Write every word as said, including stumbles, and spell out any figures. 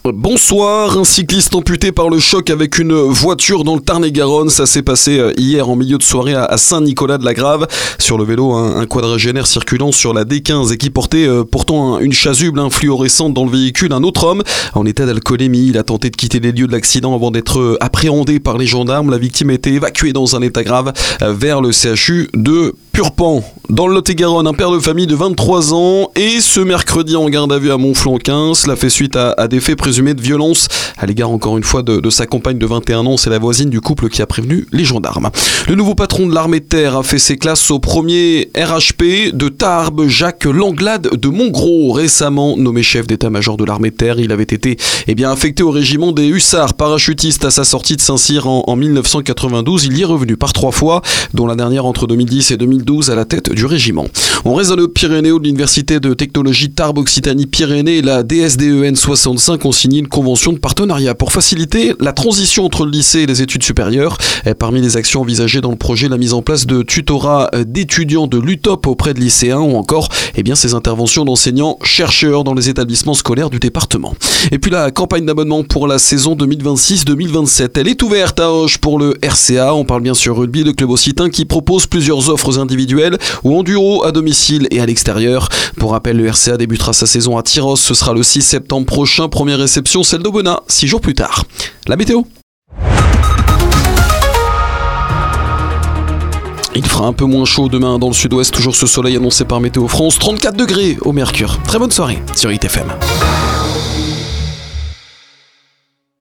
Bonsoir, un cycliste amputé par le choc avec une voiture dans le Tarn-et-Garonne. Ça s'est passé hier en milieu de soirée à Saint-Nicolas-de-la-Grave. Sur le vélo, un, un quadragénaire circulant sur la D quinze et qui portait euh, pourtant une chasuble hein, fluorescente dans le véhicule. Un autre homme en état d'alcoolémie. Il a tenté de quitter les lieux de l'accident avant d'être appréhendé par les gendarmes. La victime a été évacuée dans un état grave vers le C H U de Purpan. Dans le Lot-et-Garonne, un père de famille de vingt-trois ans est ce mercredi en garde à vue à Montflanquin. Cela fait suite à, à des faits présumés de violence à l'égard encore une fois de, de sa compagne de vingt et un ans. C'est la voisine du couple qui a prévenu les gendarmes. Le nouveau patron de l'armée de terre a fait ses classes au premier R H P de Tarbes, Jacques Langlade de Montgros, récemment nommé chef d'état-major de l'armée de terre. Il avait été eh bien, affecté au régiment des hussards parachutistes à sa sortie de Saint-Cyr en, en mille neuf cent quatre-vingt-douze. Il y est revenu par trois fois, dont la dernière entre deux mille dix et deux mille douze à la tête du régiment. On reste dans le Pyrénéo de l'Université de technologie Tarbes-Occitanie-Pyrénées et la D S D E N soixante-cinq ont signé une convention de partenariat pour faciliter la transition entre le lycée et les études supérieures. Et parmi les actions envisagées dans le projet, la mise en place de tutorats d'étudiants de l'U T O P auprès de lycéens ou encore eh bien, ces interventions d'enseignants-chercheurs dans les établissements scolaires du département. Et puis la campagne d'abonnement pour la saison deux mille vingt-six deux mille vingt-sept, elle est ouverte à Auch pour le R C A. On parle bien sûr rugby, le club occitan qui propose plusieurs offres individuelles ou en duo à domicile et à l'extérieur. Pour rappel, le R C A débutera sa saison à Tyros, ce sera le six septembre prochain. Première réception, celle d'Aubenas, six jours plus tard. La météo. Il fera un peu moins chaud demain dans le sud-ouest, toujours ce soleil annoncé par Météo France, trente-quatre degrés au mercure. Très bonne soirée sur I T F M.